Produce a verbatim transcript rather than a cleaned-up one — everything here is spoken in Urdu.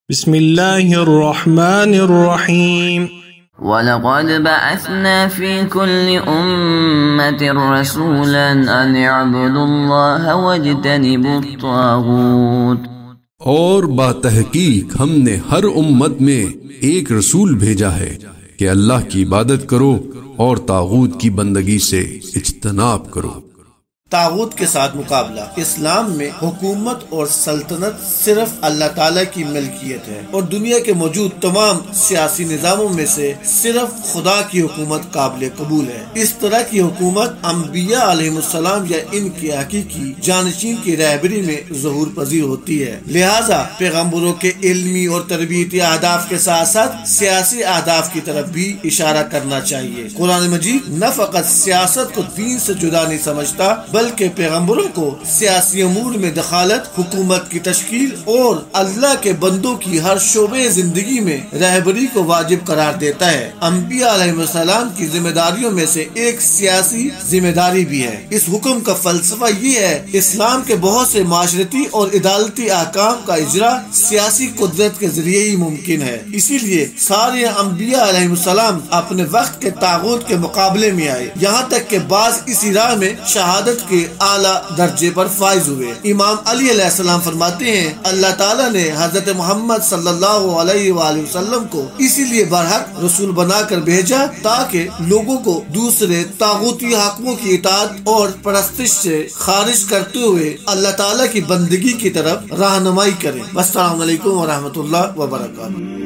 بسم اللہ الرحمن الرحیم وَلَقَدْ بَعَثْنَا فِي كُلِّ أُمَّةٍ رَسُولًا أَنِ اعْبُدُوا اللَّهَ وَاجْتَنِبُوا الطَّاغُوتَ، اور باتحقیق ہم نے ہر امت میں ایک رسول بھیجا ہے کہ اللہ کی عبادت کرو اور طاغوت کی بندگی سے اجتناب کرو۔ طاغوت کے ساتھ مقابلہ۔ اسلام میں حکومت اور سلطنت صرف اللہ تعالیٰ کی ملکیت ہے اور دنیا کے موجود تمام سیاسی نظاموں میں سے صرف خدا کی حکومت قابل قبول ہے۔ اس طرح کی حکومت انبیاء علیہ السلام یا ان کے حقیقی جانشین کی رہبری میں ظہور پذیر ہوتی ہے، لہٰذا پیغمبروں کے علمی اور تربیتی اہداف کے ساتھ ساتھ سیاسی اہداف کی طرف بھی اشارہ کرنا چاہیے۔ قرآن مجید نہ فقط سیاست کو دین سے جدا نہیں سمجھتا بلکہ پیغمبروں کو سیاسی امور میں دخالت، حکومت کی تشکیل اور اللہ کے بندوں کی ہر شعبے زندگی میں رہبری کو واجب قرار دیتا ہے۔ انبیاء علیہ السلام کی ذمہ داریوں میں سے ایک سیاسی ذمہ داری بھی ہے۔ اس حکم کا فلسفہ یہ ہے، اسلام کے بہت سے معاشرتی اور عدالتی احکام کا اجرا سیاسی قدرت کے ذریعے ہی ممکن ہے۔ اسی لیے سارے انبیاء علیہ السلام اپنے وقت کے طاغوت کے مقابلے میں آئے، یہاں تک کہ بعض اسی راہ میں شہادت کے اعلیٰ درجے پر فائز ہوئے۔ امام علی علیہ السلام فرماتے ہیں، اللہ تعالیٰ نے حضرت محمد صلی اللہ علیہ وآلہ وسلم کو اسی لیے برحق رسول بنا کر بھیجا تاکہ لوگوں کو دوسرے طاغوتی حاکموں کی اطاعت اور پرستش سے خارج کرتے ہوئے اللہ تعالیٰ کی بندگی کی طرف رہنمائی کریں۔ السلام علیکم ورحمۃ اللہ وبرکاتہ۔